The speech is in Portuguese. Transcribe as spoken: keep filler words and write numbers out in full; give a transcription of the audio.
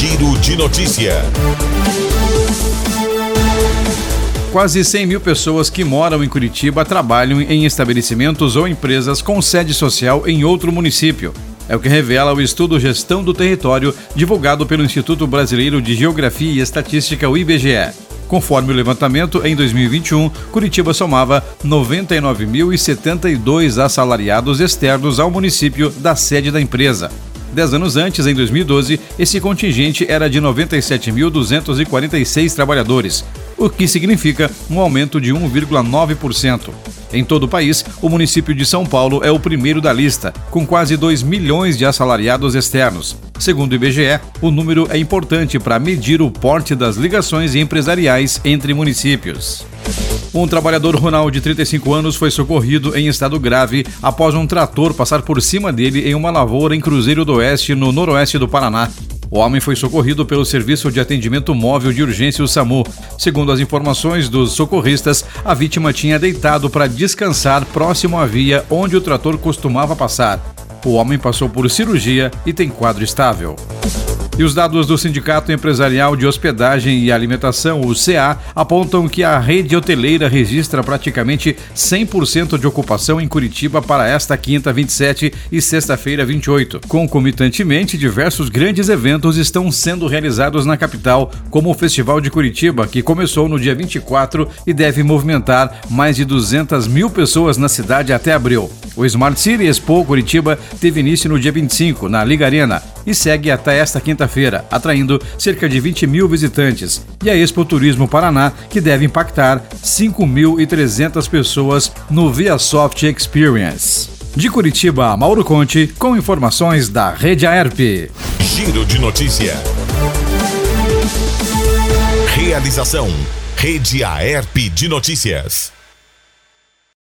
Giro de Notícia. Quase cem mil pessoas que moram em Curitiba trabalham em estabelecimentos ou empresas com sede social em outro município. É o que revela o estudo Gestão do Território, divulgado pelo Instituto Brasileiro de Geografia e Estatística, o I B G E. Conforme o levantamento, em dois mil e vinte e um, Curitiba somava noventa e nove mil e setenta e dois assalariados externos ao município da sede da empresa. Dez anos antes, em dois mil e doze, esse contingente era de noventa e sete mil duzentos e quarenta e seis trabalhadores, o que significa um aumento de um vírgula nove por cento. Em todo o país, o município de São Paulo é o primeiro da lista, com quase dois milhões de assalariados externos. Segundo o I B G E, o número é importante para medir o porte das ligações empresariais entre municípios. Um trabalhador rural de trinta e cinco anos foi socorrido em estado grave após um trator passar por cima dele em uma lavoura em Cruzeiro do Oeste, no noroeste do Paraná. O homem foi socorrido pelo Serviço de Atendimento Móvel de Urgência, o SAMU. Segundo as informações dos socorristas, a vítima tinha deitado para descansar próximo à via onde o trator costumava passar. O homem passou por cirurgia e tem quadro estável. E os dados do Sindicato Empresarial de Hospedagem e Alimentação, o C A, apontam que a rede hoteleira registra praticamente cem por cento de ocupação em Curitiba para esta quinta, vinte e sete e sexta-feira, vinte e oito. Concomitantemente, diversos grandes eventos estão sendo realizados na capital, como o Festival de Curitiba, que começou no dia vinte e quatro e deve movimentar mais de duzentas mil pessoas na cidade até abril. O Smart City Expo Curitiba teve início no dia vinte e cinco, na Liga Arena, e segue até esta quinta-feira, atraindo cerca de vinte mil visitantes. E a Expo Turismo Paraná, que deve impactar cinco mil e trezentas pessoas no ViaSoft Experience. De Curitiba, Mauro Conte, com informações da Rede Aerp. Giro de Notícia. Realização: Rede Aerp de Notícias.